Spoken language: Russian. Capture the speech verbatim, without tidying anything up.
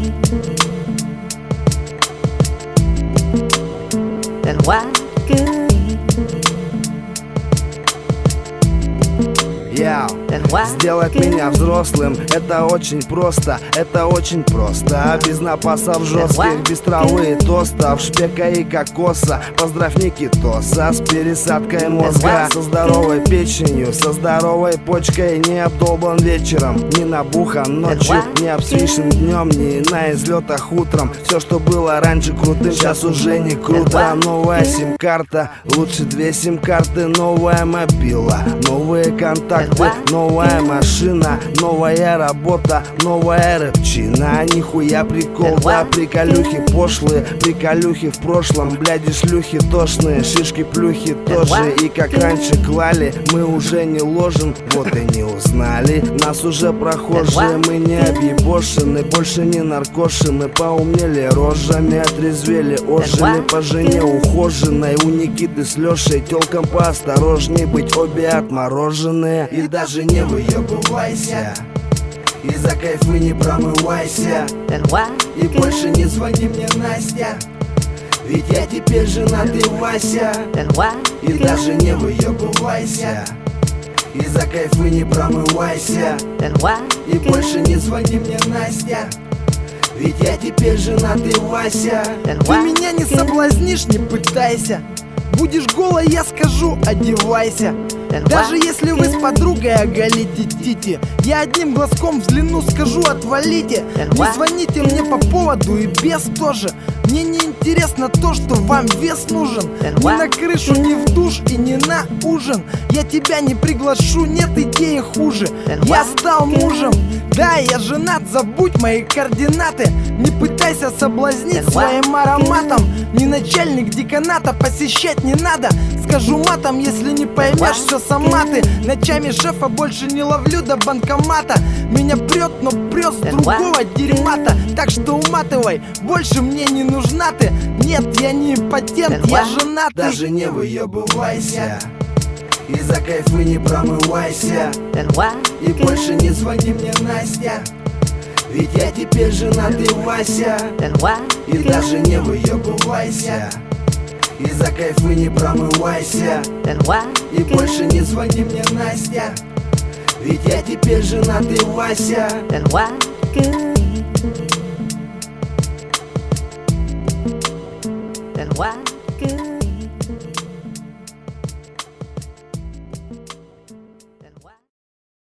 Then what good? Yeah. Then what Сделать good? меня взрослым — это очень просто, это очень просто. Без напасов жестких, без травы и тостов, шпека и кокоса. Поздравь Никитоса с пересадкой мозга, со здоровой печенью, со здоровой почкой. Не обдолбан вечером, не набухан ночью, не обсвишен днем, не на излетах утром. Все, что было раньше крутым, сейчас уже не круто. Новая сим-карта, лучше две сим-карты. Новая мобила, новые контакты, новая машина, новая работа, новая рэпчина. Нихуя прикол, да, приколюхи пошлые, приколюхи в прошлом. Бляди шлюхи тошные, шишки-плюхи тоже. И как раньше клали, мы уже не ложим, вот и не узнали. Нас уже прохожие, мы не объебошены, больше не наркоши. Мы поумнели рожами, отрезвели, ожили по жене ухоженной. У Никиты с Лешей тёлкам поосторожней быть, обе отмороженные. И даже не выебывайся, и за кайфы не промывайся. И больше не звони мне, Настя, ведь я теперь женатый Вася. И даже не выебывайся, и за кайфы не промывайся. И больше не звони мне, Настя, ведь я теперь женатый Вася. Ты меня не соблазнишь, не пытайся. Будешь голой, я скажу, одевайся. Даже если вы с подругой оголите тити, я одним глазком взгляну, скажу, отвалите. Не звоните мне по поводу и без тоже. Мне не интересно то, что вам вес нужен. Ни на крышу, ни в душ и ни на ужин. Я тебя не приглашу, нет идеи хуже. Я стал мужем, да, я женат, забудь мои координаты. Не пытайся соблазнить своим ароматом. Ни начальник деканата посещать не надо. Скажу матом, если не поймешь, все сама ты. Ночами шефа больше не ловлю до банкомата. Меня прет, но прет с другого дерьмата. Так что уматывай, больше мне не нужна ты. Нет, я не импотент, я женатый. Даже не выебывайся, и за кайфы не промывайся. И больше не звони мне, Настя, ведь я теперь женатый Вася. И даже не выебывайся, и за кайфы не промывайся. И больше не звони мне, Настя, ведь я теперь женатый Вася. Then what good? Then what